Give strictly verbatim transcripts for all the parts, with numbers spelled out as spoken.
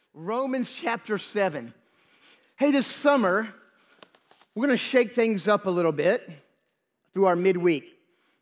Romans chapter seven. Hey, this summer, we're going to shake things up a little bit through our midweek.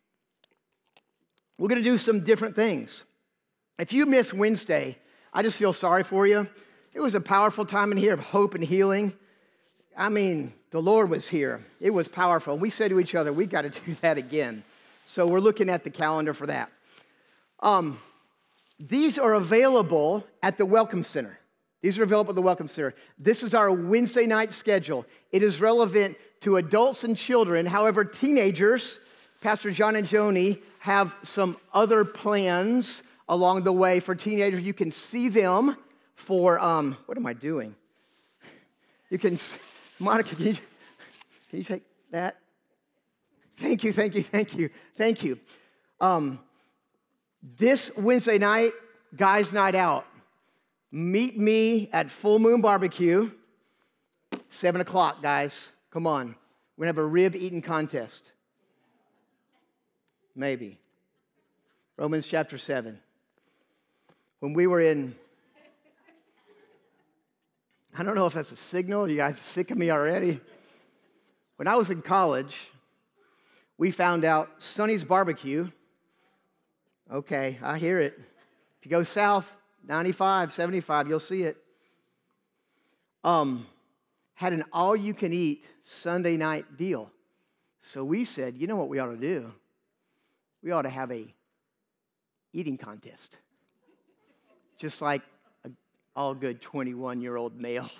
We're going to do some different things. If you missed Wednesday, I just feel sorry for you. It was a powerful time in here of hope and healing. I mean, the Lord was here. It was powerful. We said to each other, we've got to do that again. So we're looking at the calendar for that. Um, these are available at the Welcome Center. These are available at the Welcome Center. This is our Wednesday night schedule. It is relevant to adults and children. However, teenagers, Pastor John and Joni, have some other plans along the way for teenagers. You can see them for, um, what am I doing? You can, Monica, can you, can you take that? Thank you, thank you, thank you, thank you. Um, this Wednesday night, guys' night out. Meet me at Full Moon Barbecue, seven o'clock, guys. Come on. We're going to have a rib eating contest. Maybe. Romans chapter seven. When we were in, I don't know if that's a signal. You guys are sick of me already. When I was in college, we found out Sonny's Barbecue. Okay, I hear it. If you go south, ninety-five, seventy-five, you'll see it. Um, had an all-you-can-eat Sunday night deal. So we said, you know what we ought to do? We ought to have a eating contest. Just like a, all good twenty-one-year-old males.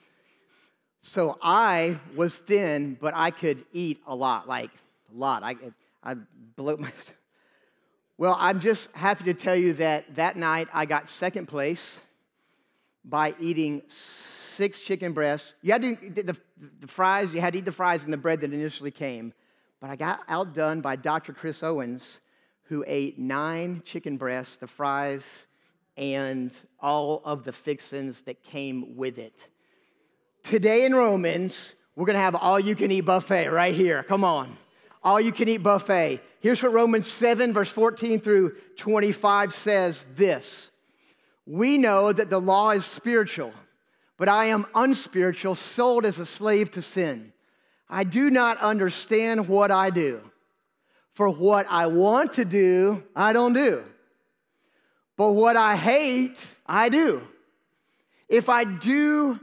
So I was thin, but I could eat a lot, like a lot. I, I bloat my... Well, I'm just happy to tell you that that night I got second place by eating six chicken breasts. You had to eat the, the fries, you had to eat the fries and the bread that initially came. But I got outdone by Doctor Chris Owens, who ate nine chicken breasts, the fries, and all of the fixings that came with it. Today in Romans, we're going to have all-you-can-eat buffet right here. Come on. All-you-can-eat buffet. Here's what Romans seven, verse fourteen through twenty-five says this. We know that the law is spiritual, but I am unspiritual, sold as a slave to sin. I do not understand what I do. For what I want to do, I don't do. But what I hate, I do. If I do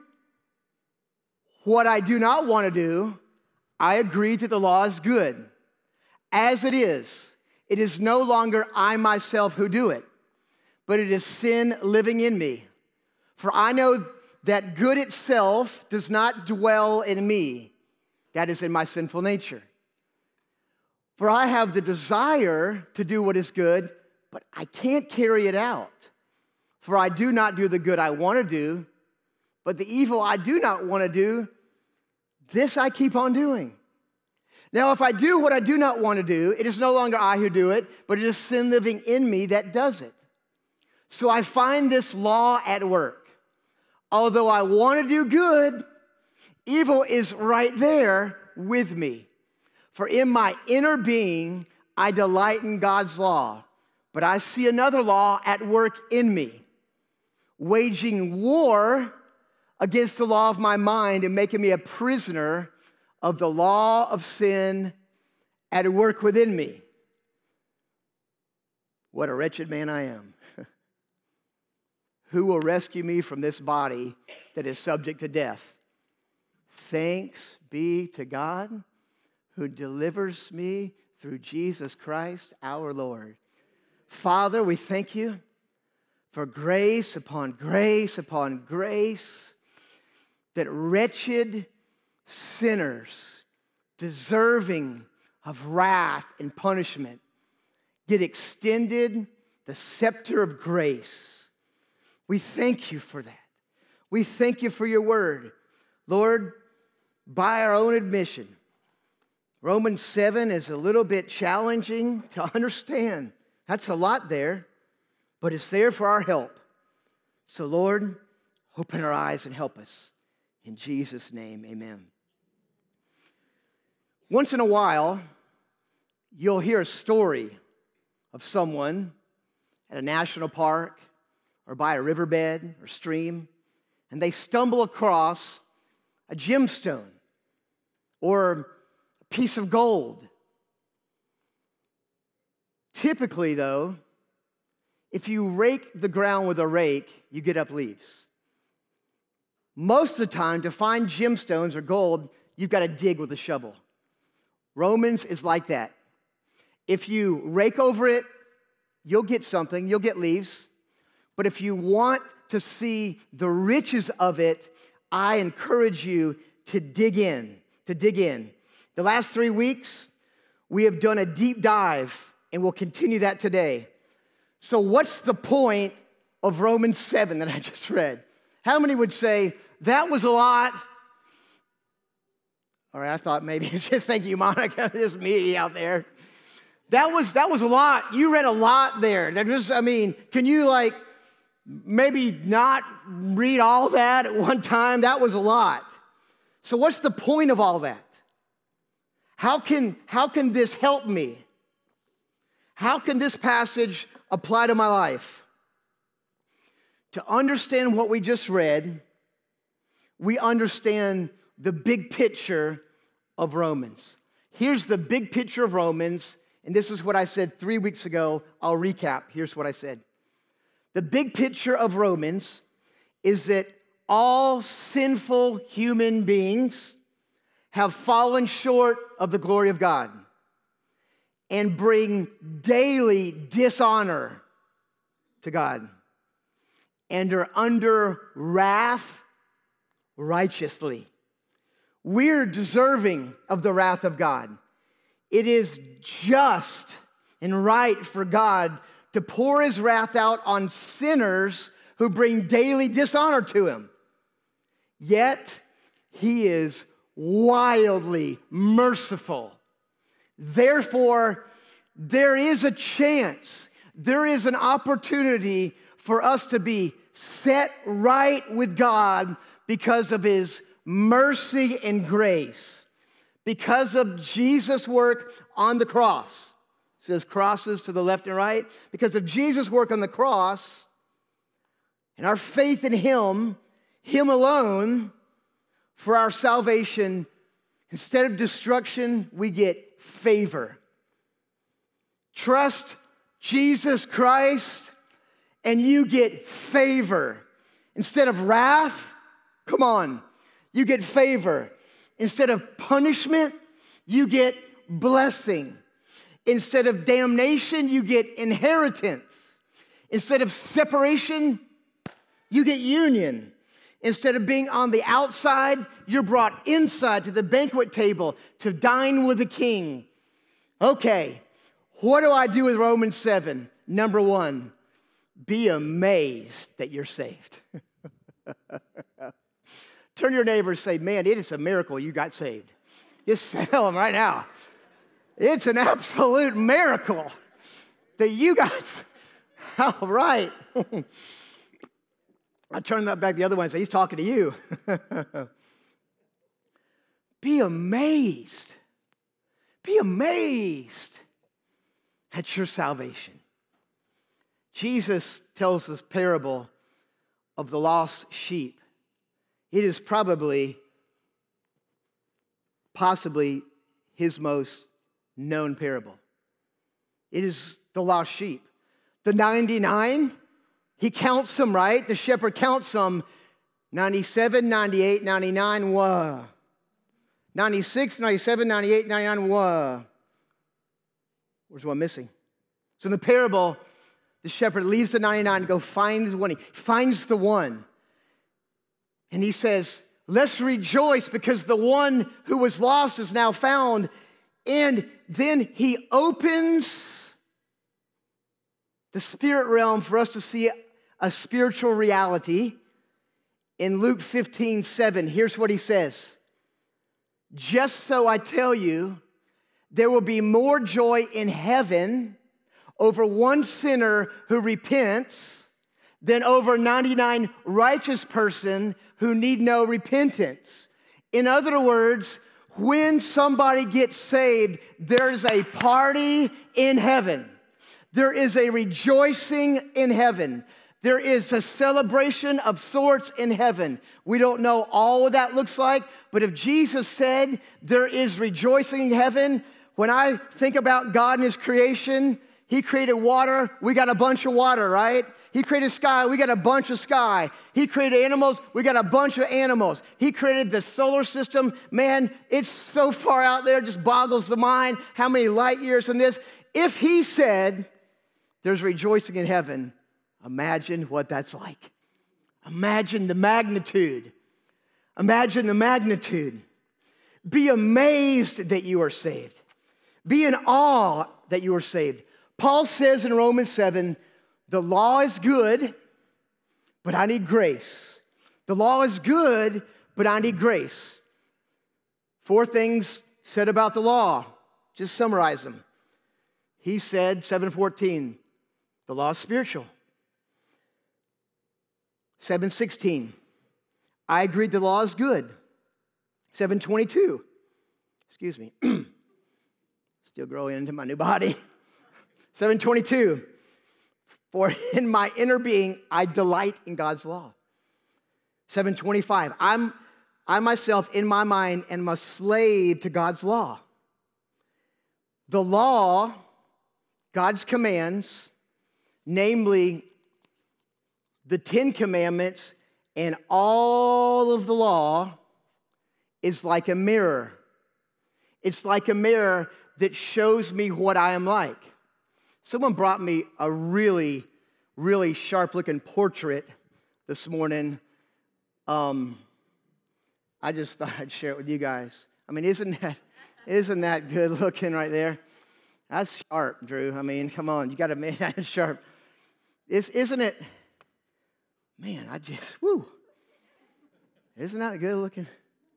what I do not want to do, I agree that the law is good. As it is, it is no longer I myself who do it, but it is sin living in me. For I know that good itself does not dwell in me, that is in my sinful nature. For I have the desire to do what is good, but I can't carry it out. For I do not do the good I want to do, but the evil I do not want to do, this I keep on doing. Now, if I do what I do not want to do, it is no longer I who do it, but it is sin living in me that does it. So I find this law at work. Although I want to do good, evil is right there with me. For in my inner being, I delight in God's law, but I see another law at work in me, waging war against the law of my mind and making me a prisoner of the law of sin at work within me. What a wretched man I am. Who will rescue me from this body that is subject to death? Thanks be to God who delivers me through Jesus Christ our Lord. Father, we thank you for grace upon grace upon grace, that wretched sinners, deserving of wrath and punishment, get extended the scepter of grace. We thank you for that. We thank you for your word. Lord, by our own admission, Romans seven is a little bit challenging to understand. That's a lot there, but it's there for our help. So Lord, open our eyes and help us. In Jesus' name, amen. Once in a while, you'll hear a story of someone at a national park or by a riverbed or stream and they stumble across a gemstone or a piece of gold. Typically, though, if you rake the ground with a rake, you get up leaves. Most of the time, to find gemstones or gold, you've got to dig with a shovel. Romans is like that. If you rake over it, you'll get something, you'll get leaves. But if you want to see the riches of it, I encourage you to dig in, to dig in. The last three weeks, we have done a deep dive, and we'll continue that today. So what's the point of Romans seven that I just read? How many would say, that was a lot? All right, I thought maybe it's just, thank you, Monica, just me out there. That was, that was a lot. You read a lot there. That was, I mean, can you like maybe not read all that at one time? That was a lot. So what's the point of all that? How can, how can this help me? How can this passage apply to my life? To understand what we just read, we understand the big picture of Romans. Here's the big picture of Romans, and this is what I said three weeks ago. I'll recap. Here's what I said. The big picture of Romans is that all sinful human beings have fallen short of the glory of God and bring daily dishonor to God and are under wrath righteously. We're deserving of the wrath of God. It is just and right for God to pour his wrath out on sinners who bring daily dishonor to him. Yet, he is wildly merciful. Therefore, there is a chance, there is an opportunity for us to be set right with God because of his mercy and grace, because of Jesus' work on the cross. It says crosses to the left and right. Because of Jesus' work on the cross and our faith in him, him alone, for our salvation, instead of destruction, we get favor. Trust Jesus Christ and you get favor. Instead of wrath, come on, you get favor. Instead of punishment, you get blessing. Instead of damnation, you get inheritance. Instead of separation, you get union. Instead of being on the outside, you're brought inside to the banquet table to dine with the king. Okay, what do I do with Romans seven? Number one, be amazed that you're saved. Turn to your neighbor and say, man, it is a miracle you got saved. Just tell them right now. It's an absolute miracle that you got. All right. I turn that back the other way and say, he's talking to you. Be amazed. Be amazed at your salvation. Jesus tells this parable of the lost sheep. It is probably, possibly his most known parable. It is the lost sheep. The ninety-nine, he counts them, right? The shepherd counts them. ninety-seven, ninety-eight, ninety-nine, whoa. ninety-six, ninety-seven, ninety-eight, ninety-nine, whoa. Where's one missing? So in the parable, the shepherd leaves the ninety-nine to go find the one. He finds the one. And he says, let's rejoice because the one who was lost is now found. And then he opens the spirit realm for us to see a spiritual reality. In Luke fifteen, seven, here's what he says. Just so I tell you, there will be more joy in heaven over one sinner who repents than over ninety-nine righteous person who need no repentance. In other words, when somebody gets saved, there's a party in heaven. There is a rejoicing in heaven. There is a celebration of sorts in heaven. We don't know all what that looks like, but if Jesus said there is rejoicing in heaven, when I think about God and his creation, he created water, we got a bunch of water, right? He created sky, we got a bunch of sky. He created animals, we got a bunch of animals. He created the solar system. Man, it's so far out there, it just boggles the mind how many light years in this. If he said there's rejoicing in heaven, imagine what that's like. Imagine the magnitude. Imagine the magnitude. Be amazed that you are saved. Be in awe that you are saved. Paul says in Romans seven, the law is good, but I need grace. The law is good, but I need grace. Four things said about the law. Just summarize them. He said, seven fourteen, the law is spiritual. seven sixteen, I agreed the law is good. seven twenty-two, excuse me, still growing into my new body. seven twenty-two, for in my inner being I delight in God's law. seven twenty-five, I'm, I myself in my mind am a slave to God's law. The law, God's commands, namely the Ten Commandments and all of the law, is like a mirror. It's like a mirror that shows me what I am like. Someone brought me a really, really sharp-looking portrait this morning. Um, I just thought I'd share it with you guys. I mean, isn't that, isn't that good looking right there? That's sharp, Drew. I mean, come on, you got to make that sharp. Is, isn't it? Man, I just, whoo. Isn't that good looking?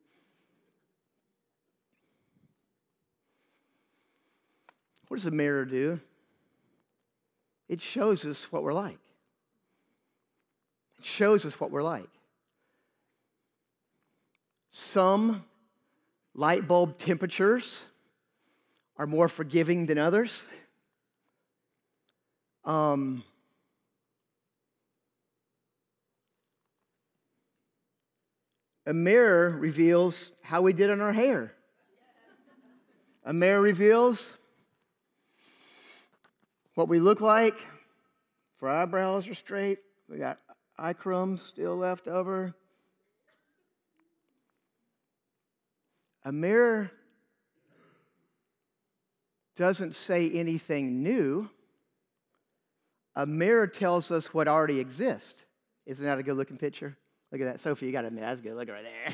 What does a mirror do? It shows us what we're like. It shows us what we're like. Some light bulb temperatures are more forgiving than others. Um, a mirror reveals how we did on our hair. A mirror reveals what we look like. If our eyebrows are straight, we got eye crumbs still left over. A mirror doesn't say anything new. A mirror tells us what already exists. Isn't that a good-looking picture? Look at that. Sophie, you got to admit, that's good. Look right there.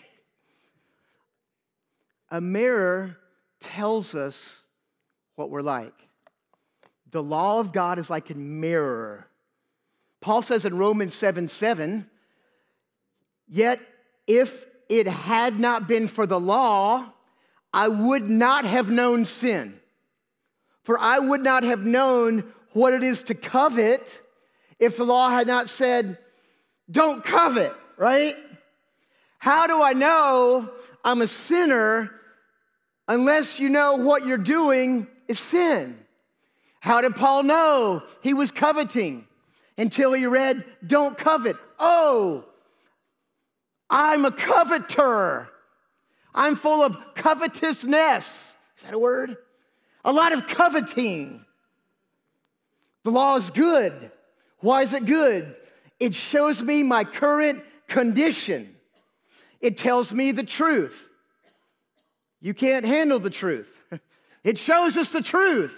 A mirror tells us what we're like. The law of God is like a mirror. Paul says in Romans seven seven, yet if it had not been for the law, I would not have known sin. For I would not have known what it is to covet if the law had not said, don't covet, right? How do I know I'm a sinner unless you know what you're doing is sin? How did Paul know he was coveting until he read, don't covet? Oh, I'm a coveter. I'm full of covetousness. Is that a word? A lot of coveting. The law is good. Why is it good? It shows me my current condition. It tells me the truth. You can't handle the truth. It shows us the truth.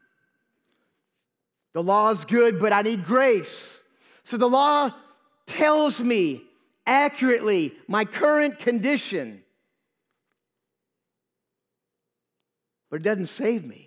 The law is good, but I need grace. So the law tells me accurately my current condition. But it doesn't save me.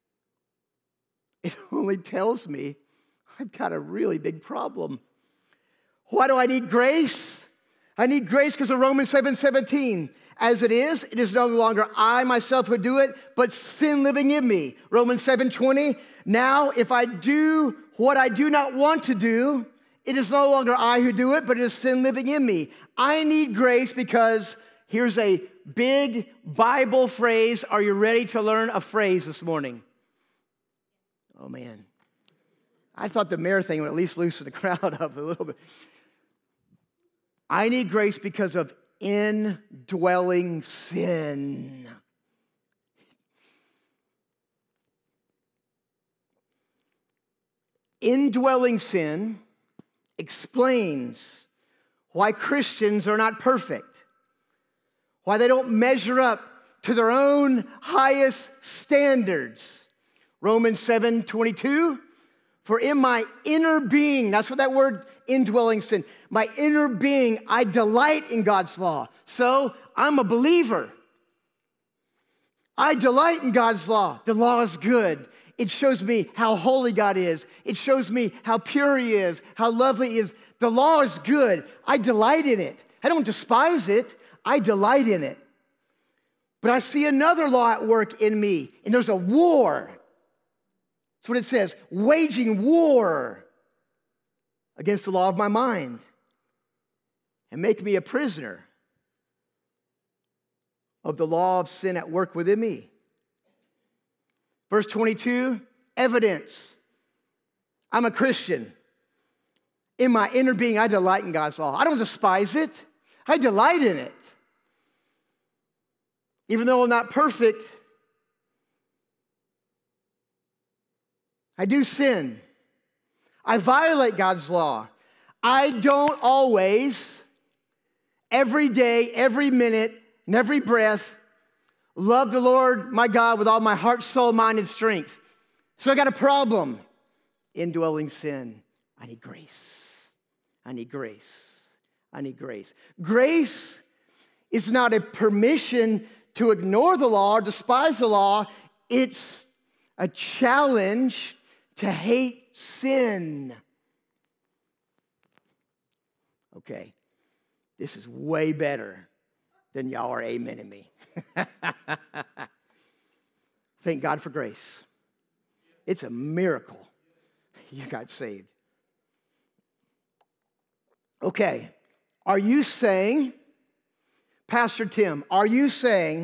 It only tells me I've got a really big problem. Why do I need grace? I need grace because of Romans seven seventeen. As it is, it is no longer I myself who do it, but sin living in me. Romans seven twenty. Now, if I do what I do not want to do, it is no longer I who do it, but it is sin living in me. I need grace because here's a big Bible phrase. Are you ready to learn a phrase this morning? Oh, man. I thought the mayor thing would at least loosen the crowd up a little bit. I need grace because of indwelling sin. Indwelling sin explains why Christians are not perfect, why they don't measure up to their own highest standards. Romans seven twenty-two, for in my inner being, that's what that word indwelling sin, my inner being, I delight in God's law. So I'm a believer. I delight in God's law. The law is good. It shows me how holy God is. It shows me how pure He is, how lovely He is. The law is good. I delight in it. I don't despise it. I delight in it. But I see another law at work in me, and there's a war. That's what it says, waging war against the law of my mind and make me a prisoner of the law of sin at work within me. Verse twenty-two, evidence. I'm a Christian. In my inner being, I delight in God's law. I don't despise it. I delight in it. Even though I'm not perfect, I do sin. I violate God's law. I don't always, every day, every minute, and every breath, love the Lord my God with all my heart, soul, mind, and strength. So I got a problem. Indwelling sin. I need grace. I need grace. I need grace. Grace is not a permission to ignore the law or despise the law. It's a challenge to hate sin. Okay, this is way better than y'all are amening me. Thank God for grace. It's a miracle you got saved. Okay, are you saying, Pastor Tim, are you saying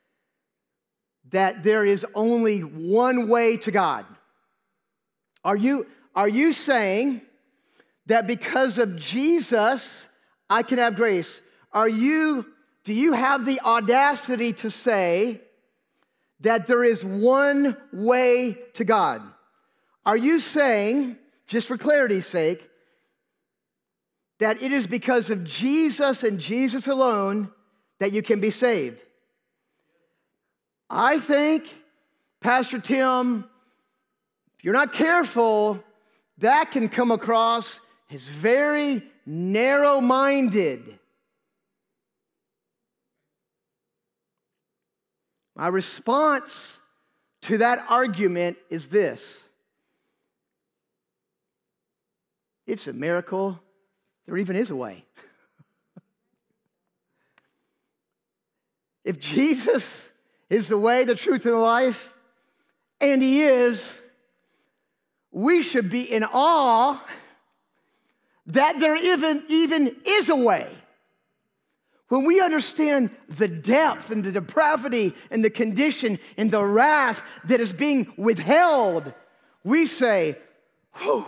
that there is only one way to God? Are you, are you saying that because of Jesus, I can have grace? Are you, do you have the audacity to say that there is one way to God? Are you saying, just for clarity's sake, that it is because of Jesus and Jesus alone that you can be saved? I think, Pastor Tim, if you're not careful, that can come across as very narrow-minded. My response to that argument is this. It's a miracle there even is a way. If Jesus is the way, the truth, and the life, and He is, we should be in awe that there even, even is a way. When we understand the depth and the depravity and the condition and the wrath that is being withheld, we say, whew,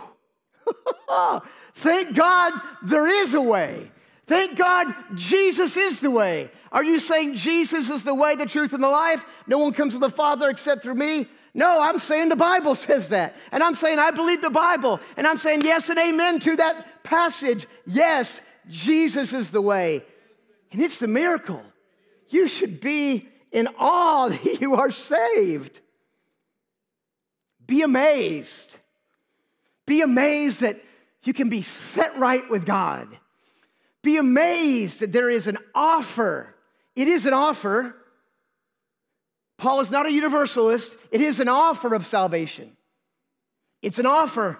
thank God there is a way. Thank God Jesus is the way. Are you saying Jesus is the way, the truth, and the life? No one comes to the Father except through me? No, I'm saying the Bible says that. And I'm saying I believe the Bible. And I'm saying yes and amen to that passage. Yes, Jesus is the way. And it's the miracle. You should be in awe that you are saved. Be amazed. Be amazed that you can be set right with God. Be amazed that there is an offer. It is an offer. Paul is not a universalist. It is an offer of salvation. It's an offer.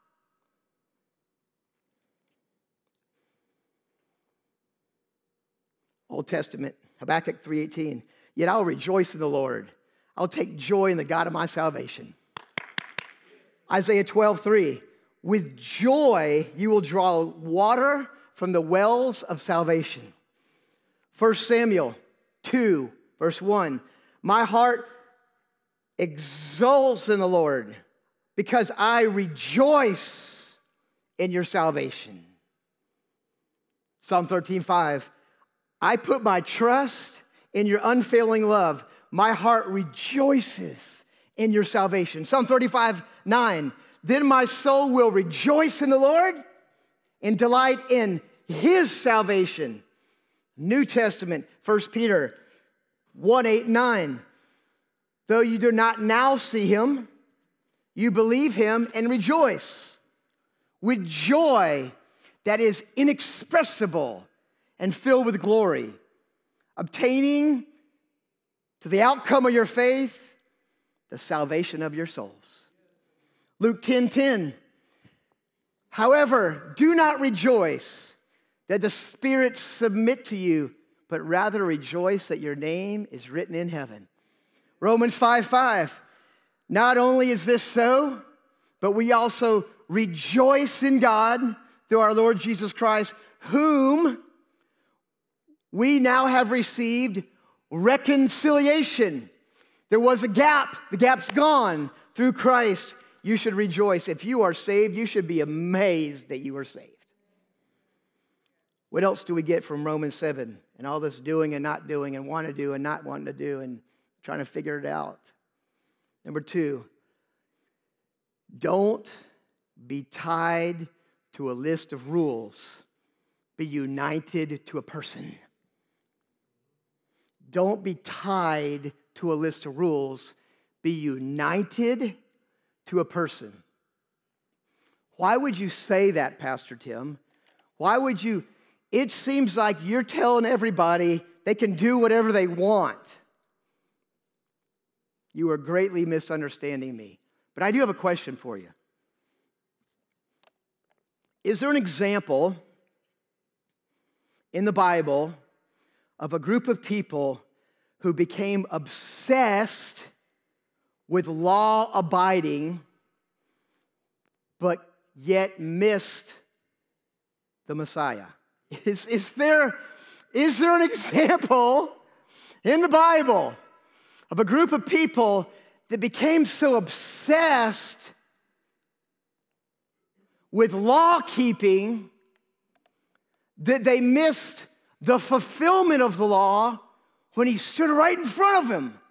Old Testament, Habakkuk three eighteen. Yet I'll rejoice in the Lord. I'll take joy in the God of my salvation. Isaiah twelve three. With joy you will draw water from the wells of salvation. First Samuel two, verse one. My heart exults in the Lord because I rejoice in your salvation. Psalm thirteen five, I put my trust in your unfailing love. My heart rejoices in your salvation. Psalm thirty-five nine, then my soul will rejoice in the Lord and delight in his salvation. New Testament, First Peter one eight nine, though you do not now see him, you believe him and rejoice with joy that is inexpressible and filled with glory, obtaining to the outcome of your faith, the salvation of your souls. Luke ten ten, however, do not rejoice that the spirits submit to you, but rather rejoice that your name is written in heaven. Romans five five, not only is this so, but we also rejoice in God through our Lord Jesus Christ, whom we now have received reconciliation. There was a gap. The gap's gone. Through Christ, you should rejoice. If you are saved, you should be amazed that you are saved. What else do we get from Romans seven and all this doing and not doing and want to do and not wanting to do and trying to figure it out? Number two, don't be tied to a list of rules. Be united to a person. Don't be tied to a list of rules. Be united to a person. Why would you say that, Pastor Tim? Why would you? It seems like you're telling everybody they can do whatever they want. You are greatly misunderstanding me. But I do have a question for you. Is there an example in the Bible of a group of people who became obsessed with law abiding, but yet missed the Messiah? Is, is, there, is there an example in the Bible of a group of people that became so obsessed with law keeping that they missed the fulfillment of the law when he stood right in front of him?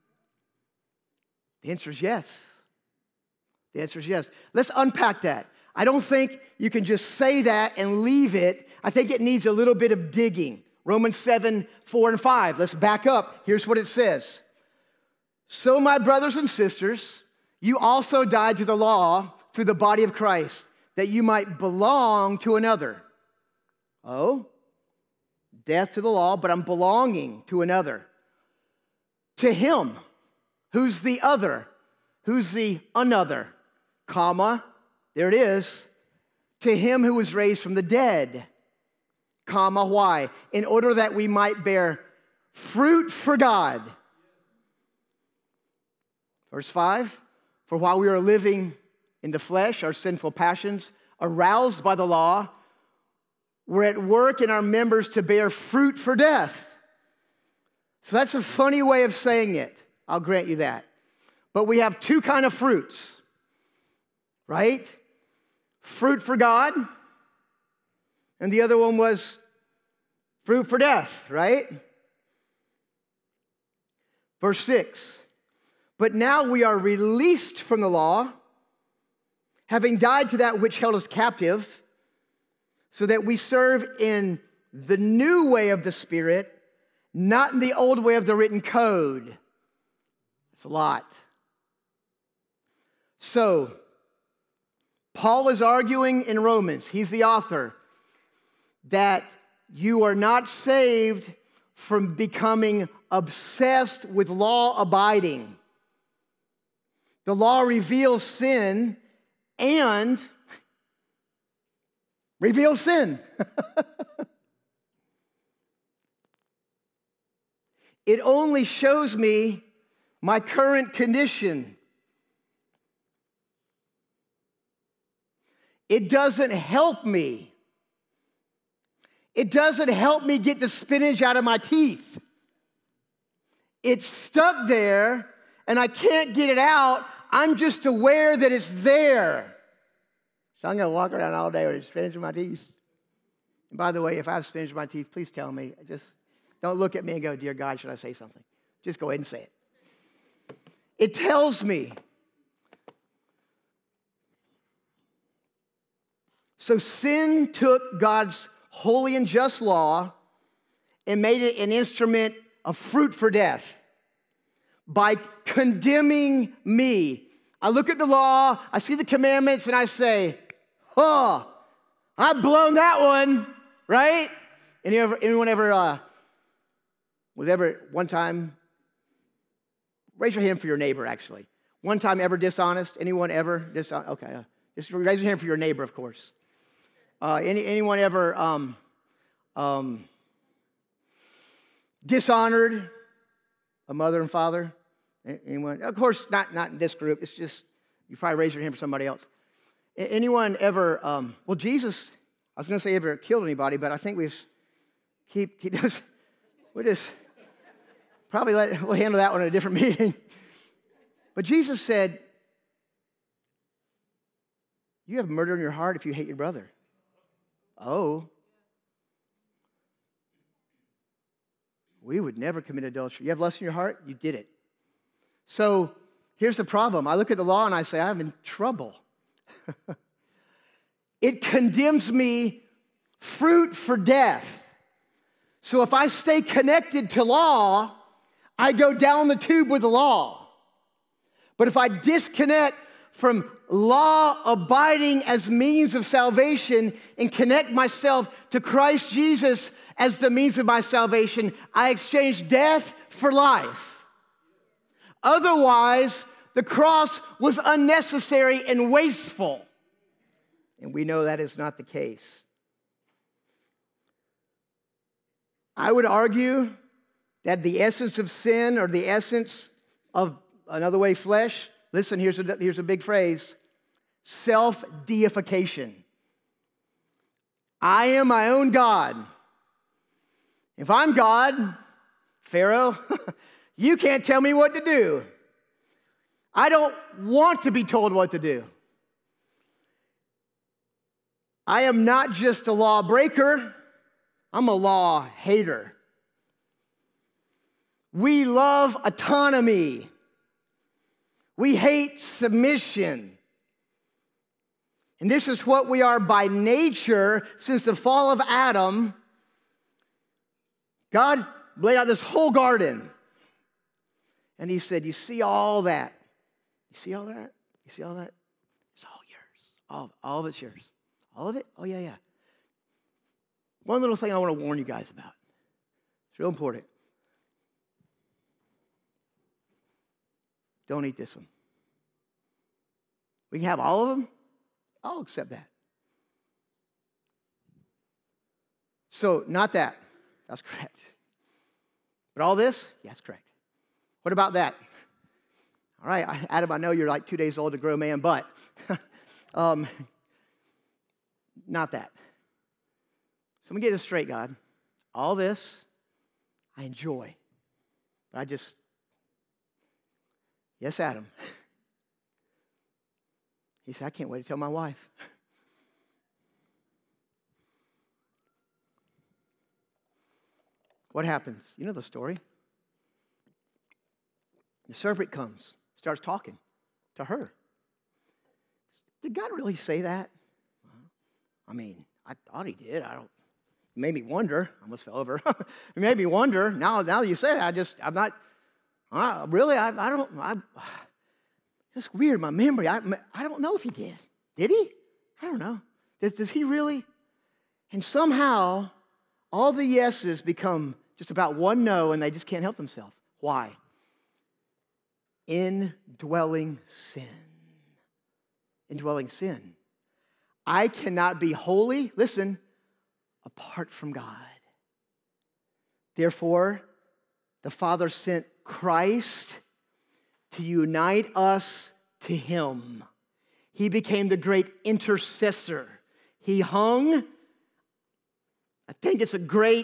The answer is yes. The answer is yes. Let's unpack that. I don't think you can just say that and leave it. I think it needs a little bit of digging. Romans seven, four, and five. Let's back up. Here's what it says. So, my brothers and sisters, you also died to the law through the body of Christ, that you might belong to another. Oh, death to the law, but I'm belonging to another. To him, who's the other, who's the another, comma, there it is, to him who was raised from the dead, comma, why? In order that we might bear fruit for God. Verse five, for while we are living in the flesh, our sinful passions, aroused by the law, we're at work in our members to bear fruit for death. So that's a funny way of saying it. I'll grant you that. But we have two kind of fruits, right? Fruit for God, and the other one was fruit for death, right? Verse six, but now we are released from the law, having died to that which held us captive, so that we serve in the new way of the Spirit, not in the old way of the written code. It's a lot. So, Paul is arguing in Romans, he's the author, that you are not saved from becoming obsessed with law abiding. The law reveals sin and reveals sin. It only shows me my current condition. It doesn't help me. It doesn't help me get the spinach out of my teeth. It's stuck there, and I can't get it out I'm just aware that it's there. So I'm going to walk around all day with spinach in my teeth. And by the way, if I have spinach in my teeth, please tell me. Just don't look at me and go, dear God, should I say something? Just go ahead and say it. It tells me. So sin took God's holy and just law and made it an instrument of fruit for death by condemning me. I look at the law, I see the commandments, and I say, oh, I've blown that one, right? Anyone ever, anyone ever uh, was ever one time, raise your hand for your neighbor, actually. One time ever dishonest? Anyone ever dishonest? Okay, uh, just raise your hand for your neighbor, of course. Uh, any, anyone ever um, um, dishonored a mother and father? Anyone? Of course, not, not in this group. It's just, you probably raise your hand for somebody else. Anyone ever, um, well, Jesus, I was going to say ever killed anybody, but I think we just keep, keep this, we just probably let, we'll handle that one in a different meeting. But Jesus said, you have murder in your heart if you hate your brother. Oh. We would never commit adultery. You have lust in your heart? You did it. So here's the problem. I look at the law and I say, I'm in trouble. It condemns me fruit for death. So if I stay connected to law, I go down the tube with the law. But if I disconnect from law abiding as means of salvation and connect myself to Christ Jesus as the means of my salvation, I exchange death for life. Otherwise, the cross was unnecessary and wasteful. And we know that is not the case. I would argue that the essence of sin, or the essence of, another way, flesh, listen, here's a, here's a big phrase, self-deification. I am my own God. If I'm God, Pharaoh, you can't tell me what to do. I don't want to be told what to do. I am not just a lawbreaker, I'm a law hater. We love autonomy. We hate submission. And this is what we are by nature. Since the fall of Adam, God laid out this whole garden. And he said, you see all that? You see all that? You see all that? It's all yours. All, all of it's yours. All of it? Oh, yeah, yeah. One little thing I want to warn you guys about. It's real important. Don't eat this one. We can have all of them. I'll accept that. So, not that. That's correct. But all this? Yeah, that's correct. What about that? All right, Adam, I know you're like two days old to grow a man, but um, not that. So let me get this straight, God. All this, I enjoy. But I just, yes, Adam. He said, I can't wait to tell my wife. What happens? You know the story. The serpent comes, starts talking to her. Did God really say that? I mean, I thought he did. I don't. It made me wonder. I almost fell over. It made me wonder. Now, now that you say it, I just, I'm not. Uh, really, I, I don't. I, it's weird. My memory. I, I don't know if he did. Did he? I don't know. Does, does he really? And somehow, all the yeses become just about one no, and they just can't help themselves. Why? Indwelling sin. Indwelling sin. I cannot be holy, listen, apart from God. Therefore, the Father sent Christ to unite us to Him. He became the great intercessor. He hung. I think it's a great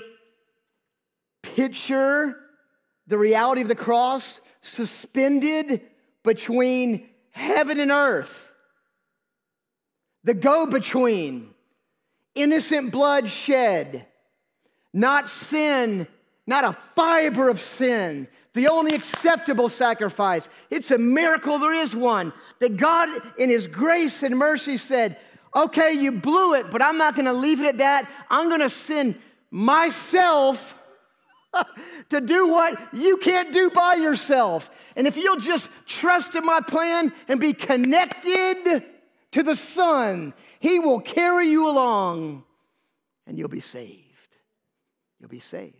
picture, the reality of the cross, suspended between heaven and earth, the go-between, innocent blood shed, not sin, not a fiber of sin, the only acceptable sacrifice. It's a miracle there is one, that God in his grace and mercy said, okay, you blew it, but I'm not going to leave it at that. I'm going to send myself to do what you can't do by yourself. And if you'll just trust in my plan and be connected to the Son, he will carry you along and you'll be saved. You'll be saved.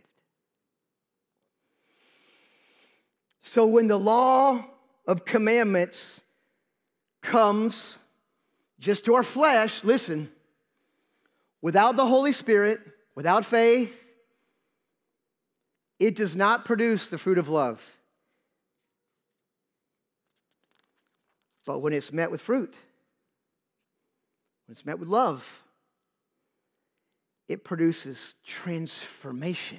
So when the law of commandments comes just to our flesh, listen, without the Holy Spirit, without faith, it does not produce the fruit of love. But when it's met with fruit, when it's met with love, it produces transformation.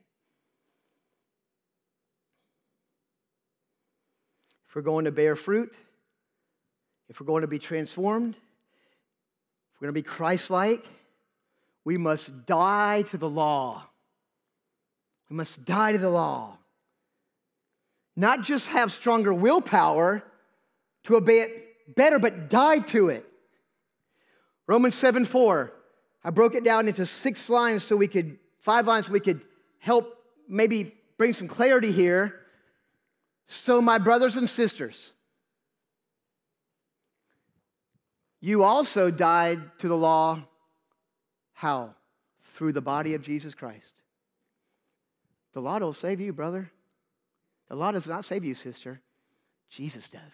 If we're going to bear fruit, if we're going to be transformed, if we're going to be Christ-like, we must die to the law. We must die to the law. Not just have stronger willpower to obey it better, but die to it. Romans seven four. I broke it down into six lines so we could, five lines so we could help maybe bring some clarity here. So my brothers and sisters, you also died to the law. How? Through the body of Jesus Christ. The law don't save you, brother. The law does not save you, sister. Jesus does.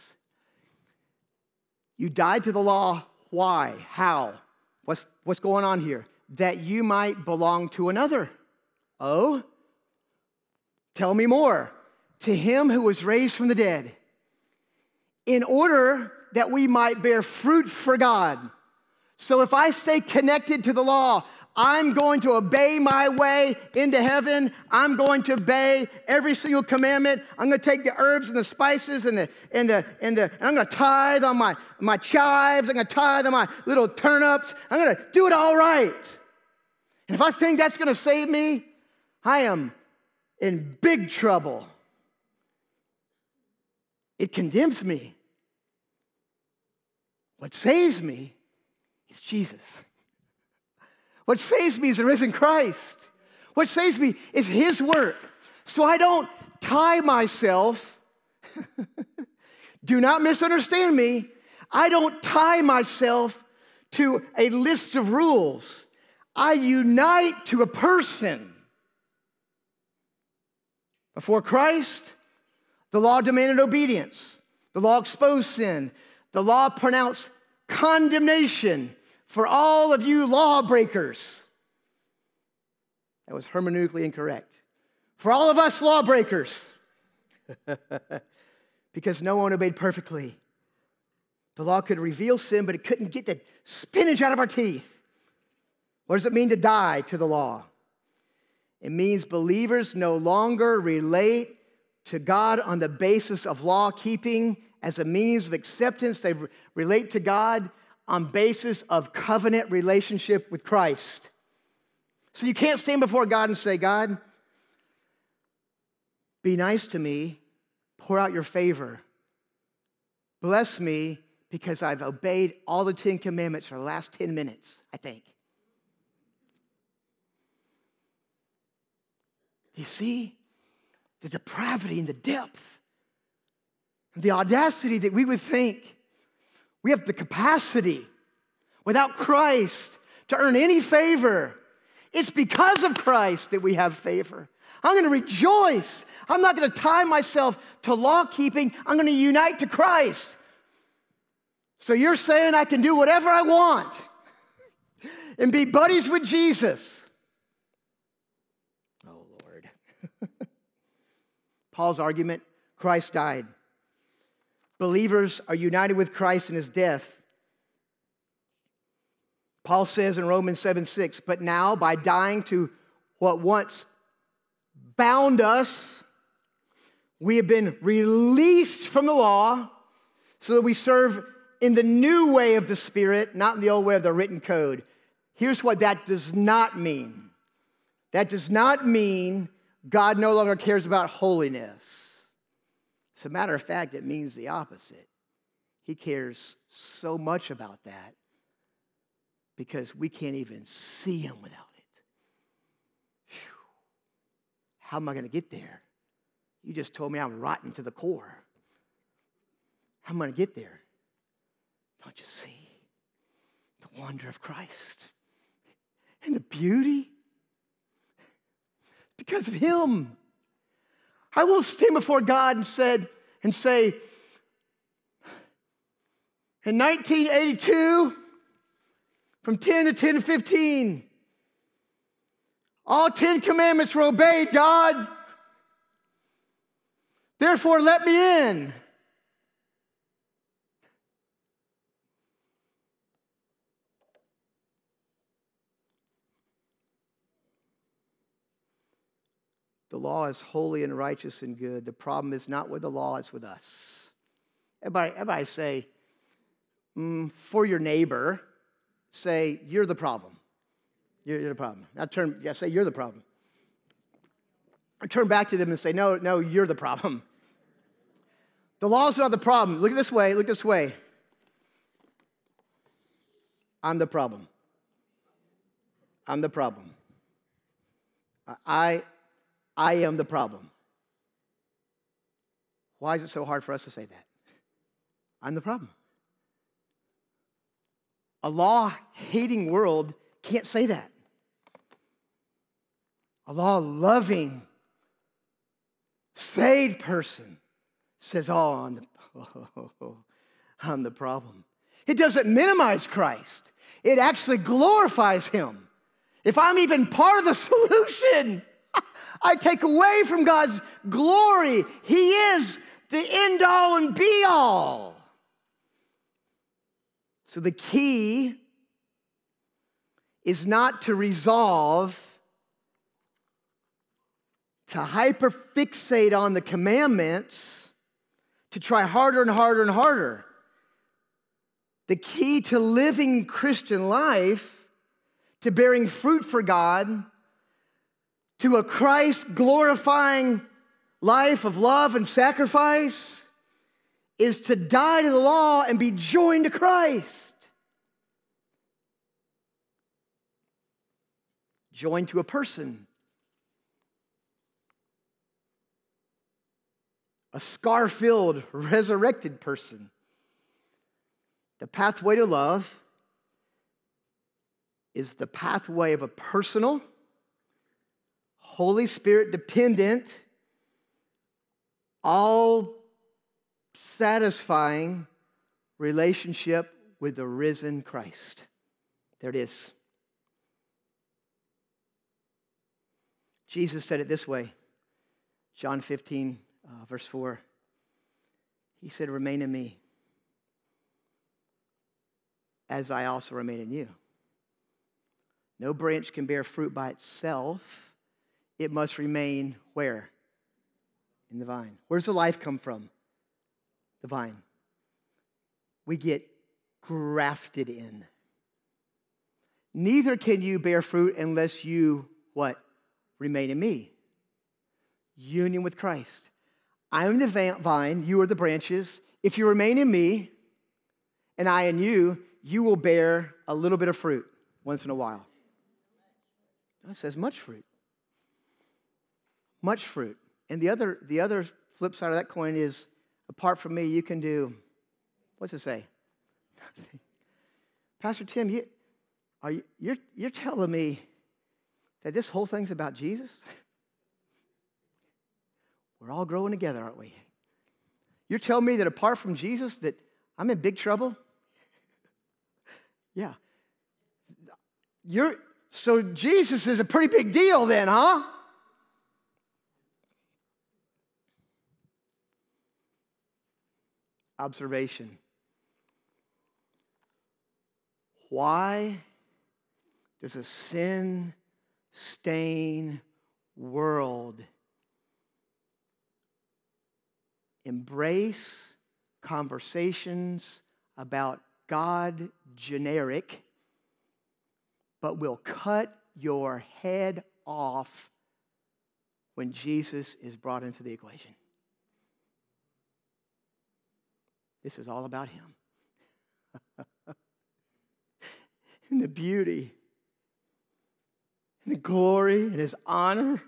You died to the law. Why? How? What's, what's going on here? That you might belong to another. Oh? Tell me more. To him who was raised from the dead, in order that we might bear fruit for God. So if I stay connected to the law, I'm going to obey my way into heaven. I'm going to obey every single commandment. I'm going to take the herbs and the spices and the and the and the and I'm going to tithe on my, my chives. I'm going to tithe on my little turnips. I'm going to do it all right. And if I think that's going to save me, I am in big trouble. It condemns me. What saves me is Jesus. What saves me is the risen Christ. What saves me is his work. So I don't tie myself. Do not misunderstand me. I don't tie myself to a list of rules. I unite to a person. Before Christ, the law demanded obedience. The law exposed sin. The law pronounced condemnation for all of you lawbreakers. That was hermeneutically incorrect. For all of us lawbreakers. Because no one obeyed perfectly. The law could reveal sin, but it couldn't get the spinach out of our teeth. What does it mean to die to the law? It means believers no longer relate to God on the basis of law keeping as a means of acceptance. They re- relate to God on basis of covenant relationship with Christ. So you can't stand before God and say, God, be nice to me, pour out your favor. Bless me because I've obeyed all the Ten Commandments for the last ten minutes, I think. You see the depravity and the depth, the audacity that we would think we have the capacity without Christ to earn any favor. It's because of Christ that we have favor. I'm going to rejoice. I'm not going to tie myself to law keeping. I'm going to unite to Christ. So you're saying I can do whatever I want and be buddies with Jesus. Oh, Lord. Paul's argument, Christ died. Believers are united with Christ in his death. Paul says in Romans seven six, but now by dying to what once bound us, we have been released from the law so that we serve in the new way of the Spirit, not in the old way of the written code. Here's what that does not mean. That does not mean God no longer cares about holiness. As a matter of fact, it means the opposite. He cares so much about that because we can't even see him without it. Whew. How am I going to get there? You just told me I'm rotten to the core. How am I going to get there? Don't you see the wonder of Christ and the beauty? Because of him. I will stand before God and said and say, in nineteen eighty-two, from ten to ten fifteen, all ten commandments were obeyed, God. Therefore, let me in. The law is holy and righteous and good. The problem is not with the law, it's with us. Everybody, everybody say, mm, for your neighbor, say, you're the problem. You're, you're the problem. Now turn, yeah, say, you're the problem. Or turn back to them and say, no, no, you're the problem. The law is not the problem. Look at this way, look this way. I'm the problem. I'm the problem. I... I am the problem. Why is it so hard for us to say that? I'm the problem. A law-hating world can't say that. A law-loving, saved person says, oh, I'm the, oh, oh, I'm the problem. It doesn't minimize Christ. It actually glorifies him. If I'm even part of the solution, I take away from God's glory. He is the end all and be all. So the key is not to resolve to hyperfixate on the commandments, to try harder and harder and harder. The key to living Christian life, to bearing fruit for God, to a Christ-glorifying life of love and sacrifice, is to die to the law and be joined to Christ. Joined to a person. A scar-filled, resurrected person. The pathway to love is the pathway of a personal, Holy Spirit dependent, all satisfying relationship with the risen Christ. There it is. Jesus said it this way, John fifteen, uh, verse four. He said, remain in me, as I also remain in you. No branch can bear fruit by itself. It must remain where? In the vine. Where's the life come from? The vine. We get grafted in. Neither can you bear fruit unless you, what? Remain in me. Union with Christ. I am the vine, you are the branches. If you remain in me, and I in you, you will bear a little bit of fruit once in a while. It says much fruit. Much fruit. And the other, the other flip side of that coin is, apart from me, you can do, what's it say? Pastor Tim, you, are you, you're, you're telling me that this whole thing's about Jesus? We're all growing together, aren't we? You're telling me that apart from Jesus, that I'm in big trouble? Yeah. You're, so Jesus is a pretty big deal then, huh? Observation. Why does a sin-stained world embrace conversations about God generic, but will cut your head off when Jesus is brought into the equation. This is all about him. And the beauty, and the glory, and his honor.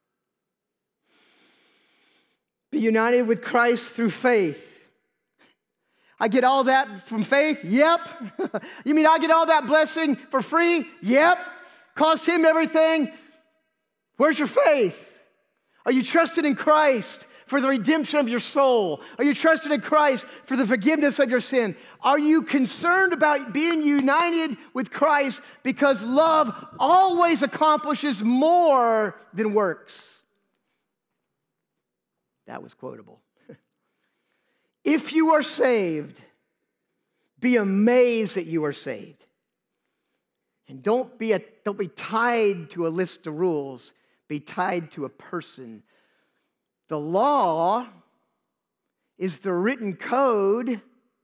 Be united with Christ through faith. I get all that from faith? Yep. You mean I get all that blessing for free? Yep. Cost him everything. Where's your faith? Are you trusting in Christ for the redemption of your soul? Are you trusting in Christ for the forgiveness of your sin? Are you concerned about being united with Christ because love always accomplishes more than works? That was quotable. If you are saved, be amazed that you are saved. And don't be, a, don't be tied to a list of rules. Be tied to a person. The law is the written code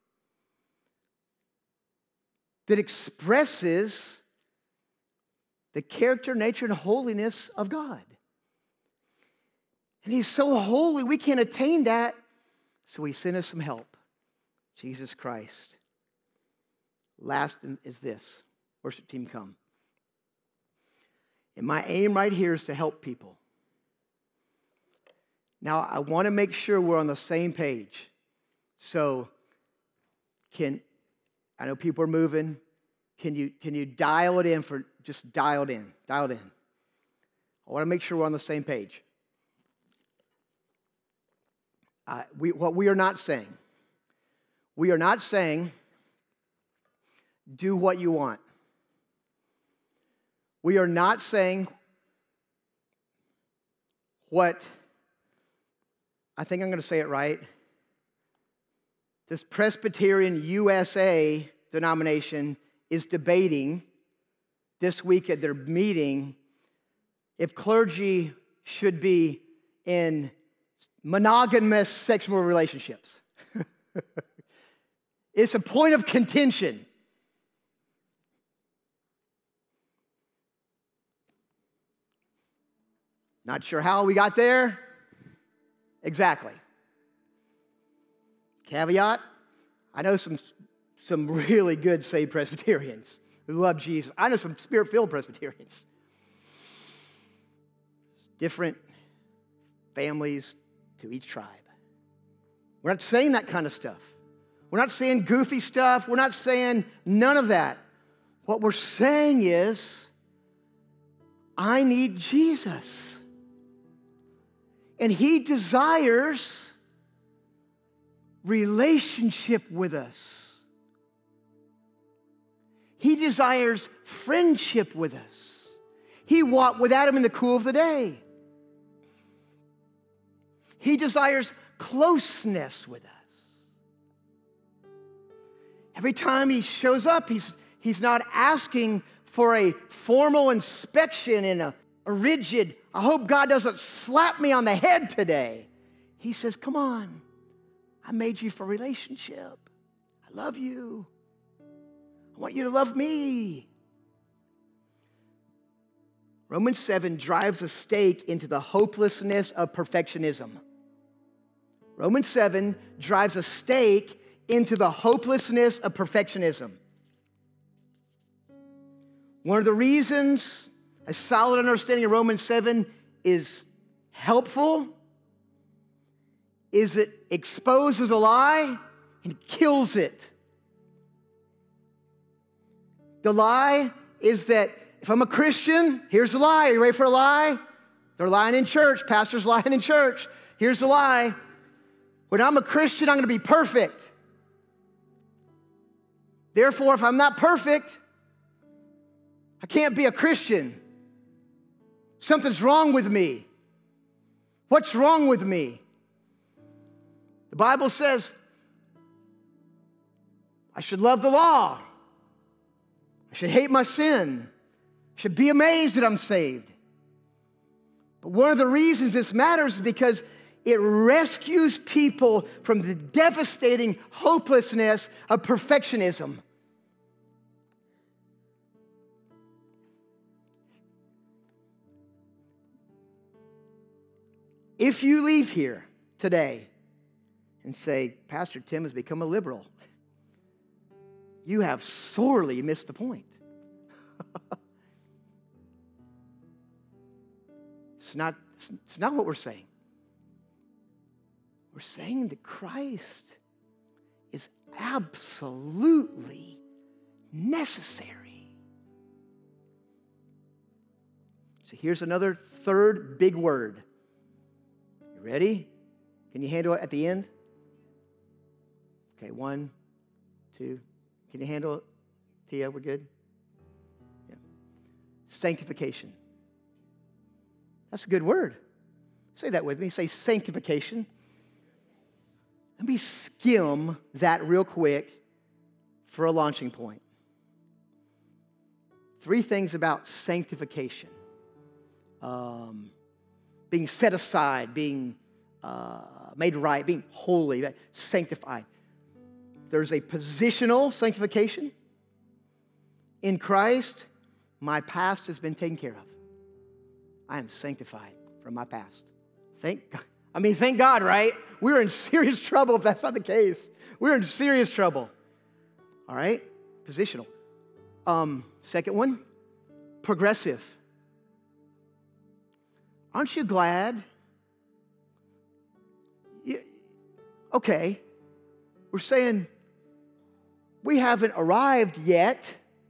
that expresses the character, nature, and holiness of God. And he's so holy, we can't attain that. So he sent us some help. Jesus Christ. Last is this. Worship team, come. And my aim right here is to help people. Now, I want to make sure we're on the same page. So, can, I know people are moving. Can you, can you dial it in for, just dial it in, dial it in. I want to make sure we're on the same page. Uh, we, what we are not saying, we are not saying, do what you want. We are not saying what, I think I'm going to say it right, this Presbyterian U S A denomination is debating this week at their meeting if clergy should be in monogamous sexual relationships. It's a point of contention. Not sure how we got there. Exactly. Caveat, I know some, some really good saved Presbyterians who love Jesus. I know some Spirit-filled Presbyterians. Different families to each tribe. We're not saying that kind of stuff. We're not saying goofy stuff. We're not saying none of that. What we're saying is, I need Jesus. And he desires relationship with us. He desires friendship with us. He walked with Adam in the cool of the day. He desires closeness with us. Every time he shows up, he's, he's not asking for a formal inspection and a, a rigid, I hope God doesn't slap me on the head today. He says, come on, I made you for relationship. I love you. I want you to love me. Romans seven drives a stake into the hopelessness of perfectionism. Romans seven drives a stake into the hopelessness of perfectionism. One of the reasons a solid understanding of Romans seven is helpful is it exposes a lie and kills it. The lie is that if I'm a Christian, here's the lie. Are you ready for a lie? They're lying in church. Pastor's lying in church. Here's the lie. When I'm a Christian, I'm going to be perfect. Therefore, if I'm not perfect, I can't be a Christian. Something's wrong with me. What's wrong with me? The Bible says I should love the law. I should hate my sin. I should be amazed that I'm saved. But one of the reasons this matters is because It rescues people from the devastating hopelessness of perfectionism. If you leave here today and say, Pastor Tim has become a liberal, you have sorely missed the point. It's not, it's not what we're saying. We're saying that Christ is absolutely necessary. So here's another third big word. You ready? Can you handle it at the end? Okay, one, two. Can you handle it? Tia, we're good? Yeah. Sanctification. That's a good word. Say that with me. Say sanctification. Let me skim that real quick for a launching point. Three things about sanctification. Um, being set aside, being uh, made right, being holy, sanctified. There's a positional sanctification. In Christ, my past has been taken care of. I am sanctified from my past. Thank God. I mean, thank God, right? We're in serious trouble if that's not the case. We're in serious trouble. All right? Positional. Um, second one, progressive. Aren't you glad? You, okay, we're saying we haven't arrived yet.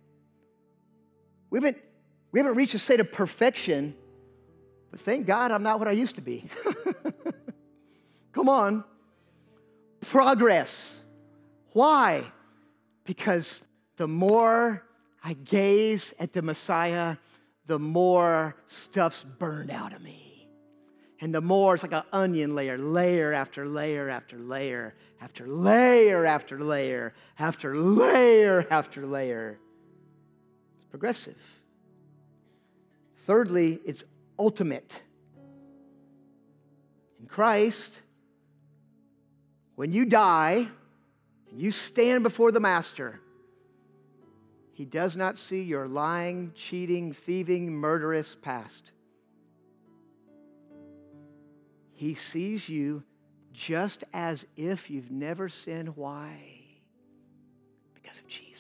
We haven't, we haven't reached a state of perfection. But thank God I'm not what I used to be. Come on. Progress. Why? Because the more I gaze at the Messiah, the more stuff's burned out of me. And the more it's like an onion layer, layer after layer after layer, after layer after layer, after layer after layer. It's progressive. Thirdly, it's ultimate. In Christ, when you die and you stand before the Master, He does not see your lying, cheating, thieving, murderous past. He sees you just as if you've never sinned. Why? Because of Jesus.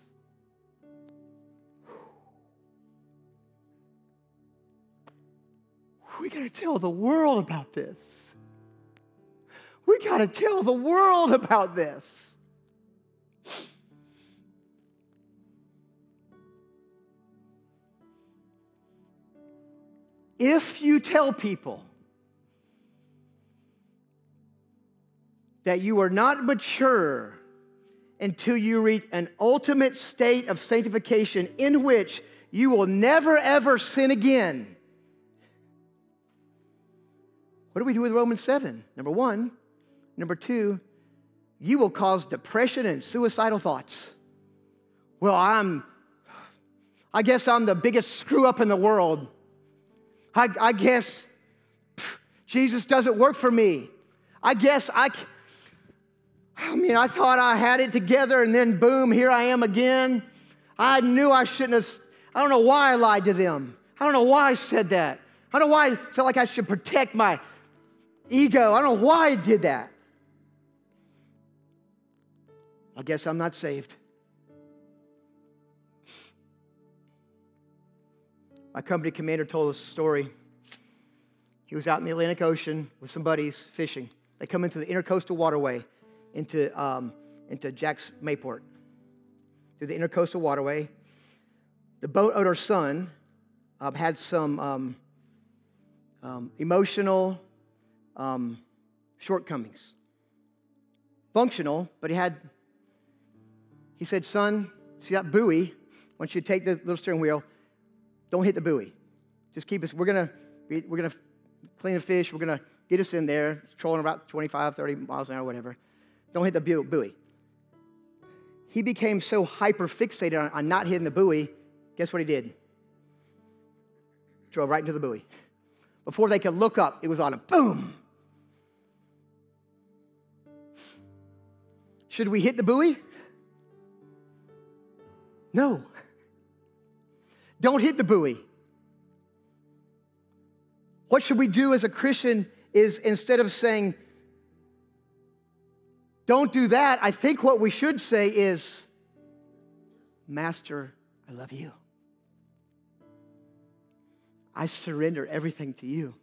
We got to tell the world about this. We got to tell the world about this. If you tell people that you are not mature until you reach an ultimate state of sanctification in which you will never, ever sin again, what do we do with Romans seven? Number one. Number two, you will cause depression and suicidal thoughts. Well, I'm, I guess I'm the biggest screw up in the world. I, I guess pff, Jesus doesn't work for me. I guess I, I mean, I thought I had it together and then boom, here I am again. I knew I shouldn't have, I don't know why I lied to them. I don't know why I said that. I don't know why I felt like I should protect my ego. I don't know why I did that. I guess I'm not saved. My company commander told us a story. He was out in the Atlantic Ocean with some buddies fishing. They come into the Intercoastal Waterway into, um, into Jack's Mayport. Through the Intercoastal Waterway. The boat owner's son uh, had some um, um, emotional um, shortcomings. Functional, but he had, he said, son, see that buoy? Once you take the little steering wheel, don't hit the buoy. Just keep us, we're going to we're gonna clean the fish. We're going to get us in there. It's trolling about twenty-five, thirty miles an hour, whatever. Don't hit the buoy. He became so hyper-fixated on, on not hitting the buoy, guess what he did? Drove right into the buoy. Before they could look up, it was on him. Boom! Should we hit the buoy? No. Don't hit the buoy. What should we do as a Christian is instead of saying, don't do that, I think what we should say is, Master, I love you. I surrender everything to you.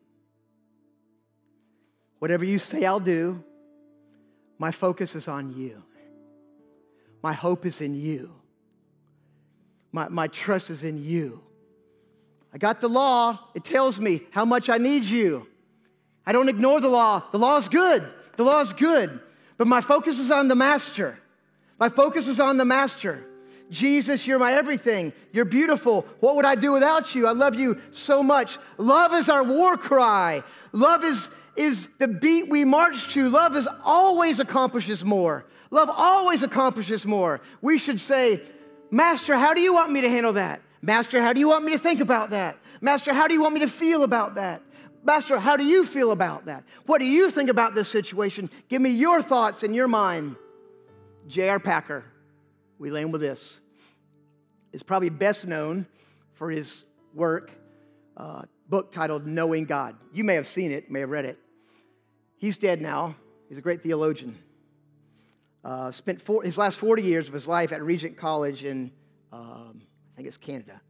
Whatever you say, I'll do. My focus is on you. My hope is in you. My, my trust is in you. I got the law. It tells me how much I need you. I don't ignore the law. The law is good. The law is good. But my focus is on the Master. My focus is on the Master. Jesus, you're my everything. You're beautiful. What would I do without you? I love you so much. Love is our war cry. Love is, is the beat we march to. Love is always accomplishes more. Love always accomplishes more. We should say, Master, how do you want me to handle that? Master, how do you want me to think about that? Master, how do you want me to feel about that? Master, how do you feel about that? What do you think about this situation? Give me your thoughts and your mind. J R Packer, we land with this, is probably best known for his work, uh, book titled Knowing God. You may have seen it, may have read it. He's dead now. He's a great theologian. Uh, spent four, his last forty years of his life at Regent College in, um, I think it's Canada.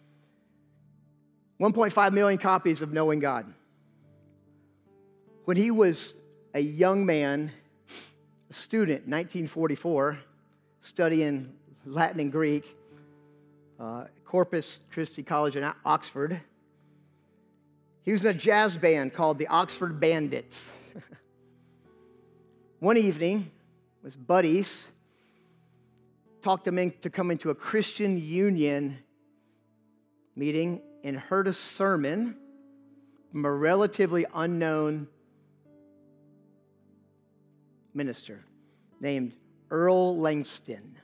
one point five million copies of Knowing God. When he was a young man, a student, nineteen forty-four, studying Latin and Greek, uh, Corpus Christi College in Oxford, he was in a jazz band called the Oxford Bandits. One evening, his buddies talked him into coming to a Christian Union meeting and heard a sermon from a relatively unknown minister named Earl Langston.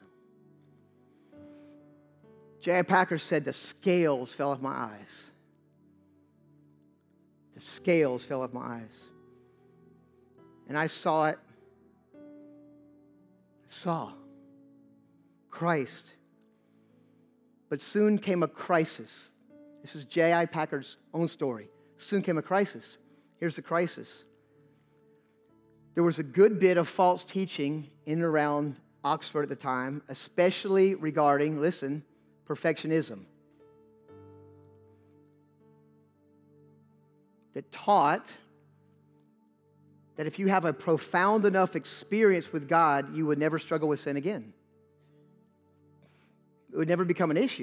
J I Packer said, the scales fell off my eyes. The scales fell off my eyes. And I saw it. Saw Christ. But soon came a crisis. This is J I Packer's own story. Soon came a crisis. Here's the crisis. There was a good bit of false teaching in and around Oxford at the time, especially regarding, listen, perfectionism. That taught that if you have a profound enough experience with God, you would never struggle with sin again. It would never become an issue.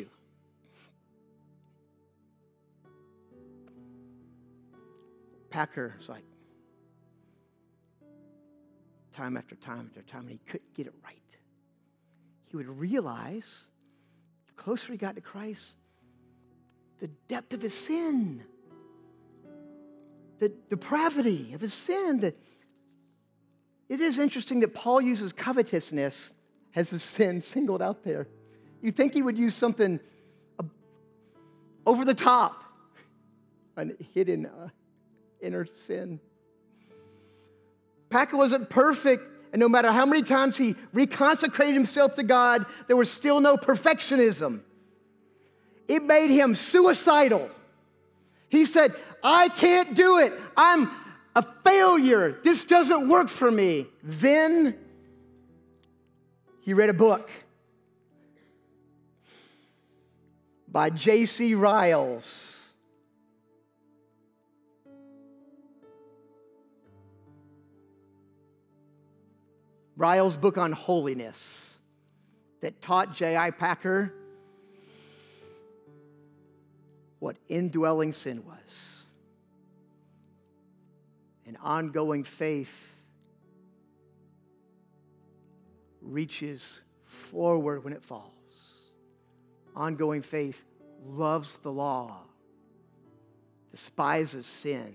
Packer's like, time after time after time, and he couldn't get it right. He would realize, the closer he got to Christ, the depth of his sin, the depravity of his sin. The, it is interesting that Paul uses covetousness as a sin singled out there. You think he would use something over the top, a hidden uh, inner sin. Packer wasn't perfect, and no matter how many times he reconsecrated himself to God, there was still no perfectionism. It made him suicidal. He said, I can't do it. I'm a failure. This doesn't work for me. Then he read a book by J C Ryles. Ryles' book on holiness that taught J I Packer what indwelling sin was. And ongoing faith reaches forward when it falls. Ongoing faith loves the law, despises sin.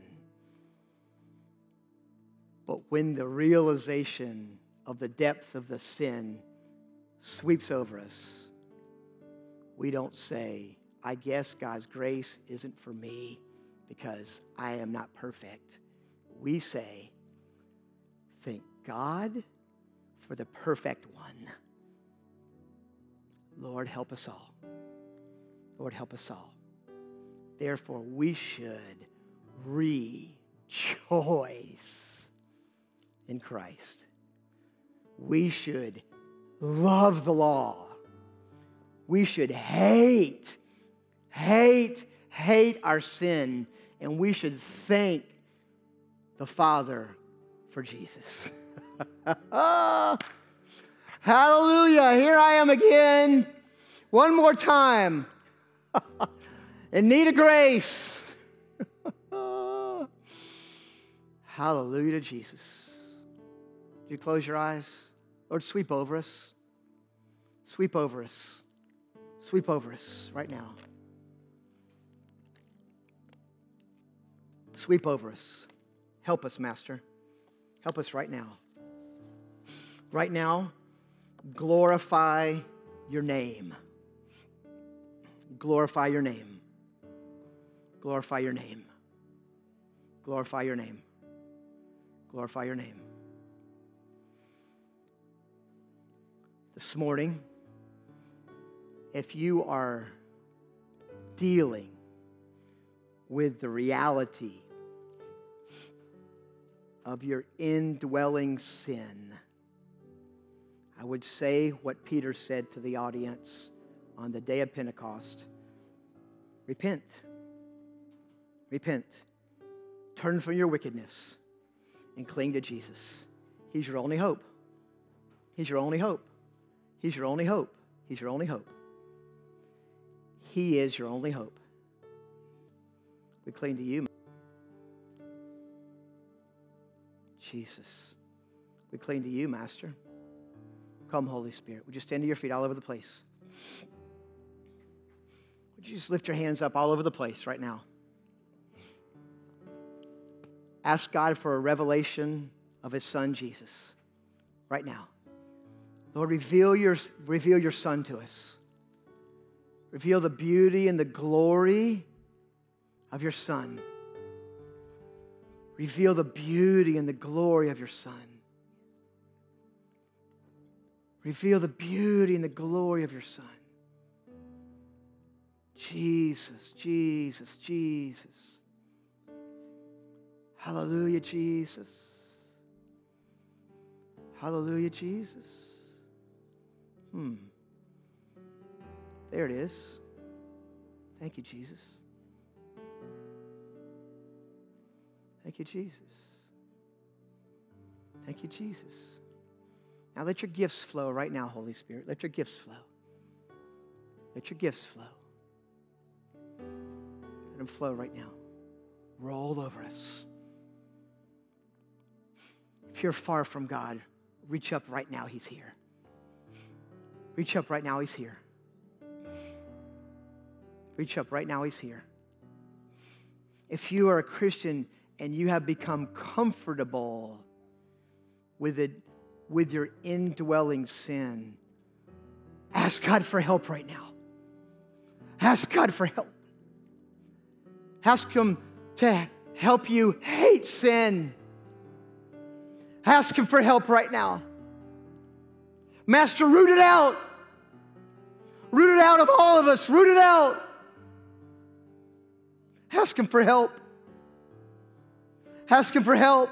But when the realization of the depth of the sin sweeps over us, we don't say, I guess God's grace isn't for me because I am not perfect. We say, thank God for the perfect one. Lord, help us all. Lord, help us all. Therefore, we should rejoice in Christ. We should love the law. We should hate, hate, hate our sin. And we should thank the Father for Jesus. Hallelujah. Here I am again. One more time. In need of grace. Hallelujah to Jesus. Would you close your eyes? Lord, sweep over us. Sweep over us. Sweep over us right now. Sweep over us. Help us, Master. Help us right now. Right now, glorify your name. Glorify your name. Glorify your name. Glorify your name. Glorify your name. This morning, if you are dealing with the reality of your indwelling sin, I would say what Peter said to the audience on the day of Pentecost. Repent. Repent. Turn from your wickedness and cling to Jesus. He's your only hope. He's your only hope. He's your only hope. He's your only hope. He is your only hope. We cling to you. Jesus. We cling to you, Master. Come, Holy Spirit. Would you stand to your feet all over the place? Would you just lift your hands up all over the place right now? Ask God for a revelation of His Son, Jesus, right now. Lord, reveal your, reveal your Son to us. Reveal the beauty and the glory of your Son. Reveal the beauty and the glory of your Son. Reveal the beauty and the glory of your Son. Jesus, Jesus, Jesus. Hallelujah, Jesus. Hallelujah, Jesus. Hmm. There it is. Thank you, Jesus. Thank you, Jesus. Thank you, Jesus. Now let your gifts flow right now, Holy Spirit. Let your gifts flow. Let your gifts flow. Let them flow right now. Roll over us. If you're far from God, reach up right now. He's here. Reach up right now. He's here. Reach up right now. He's here. If you are a Christian and you have become comfortable with it, with your indwelling sin, ask God for help right now. Ask God for help. Ask Him to help you hate sin. Ask Him for help right now. Master, root it out. Root it out of all of us. Root it out. Ask Him for help. Ask Him for help.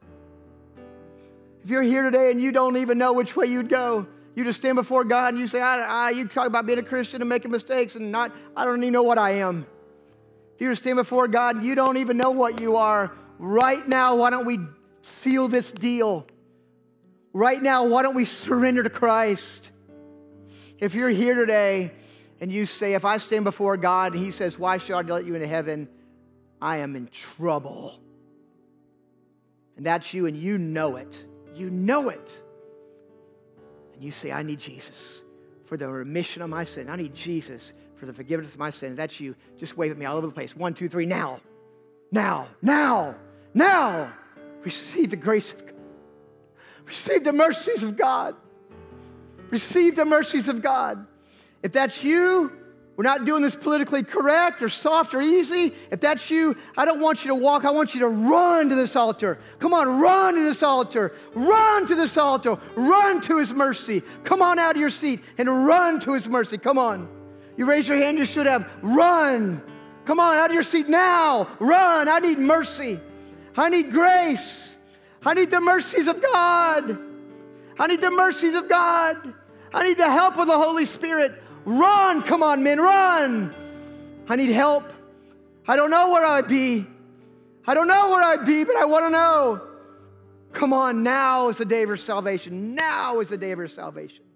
If you're here today and you don't even know which way you'd go, you just stand before God and you say, I, I, you talk about being a Christian and making mistakes and not, I don't even know what I am. If you just stand before God and you don't even know what you are, right now, why don't we seal this deal? Right now, why don't we surrender to Christ? If you're here today and you say, if I stand before God and He says, why should I let you into heaven? I am in trouble. And that's you and you know it. You know it. And you say, I need Jesus for the remission of my sin. I need Jesus for the forgiveness of my sin. If that's you, just wave at me all over the place. One, two, three, now. Now, now, now. Receive the grace of God. Receive the mercies of God. Receive the mercies of God. If that's you, We're not doing this politically correct or soft or easy. If that's you, I don't want you to walk. I want you to run to this altar. Come on, run to this altar. Run to this altar. Run to His mercy. Come on out of your seat and run to His mercy. Come on. You raise your hand, you should have. Run. Come on, out of your seat now. Run. I need mercy. I need grace. I need the mercies of God. I need the mercies of God. I need the help of the Holy Spirit. Run. Come on, men, run. I need help. I don't know where I'd be. I don't know where I'd be, but I want to know. Come on, now is the day of your salvation. Now is the day of your salvation.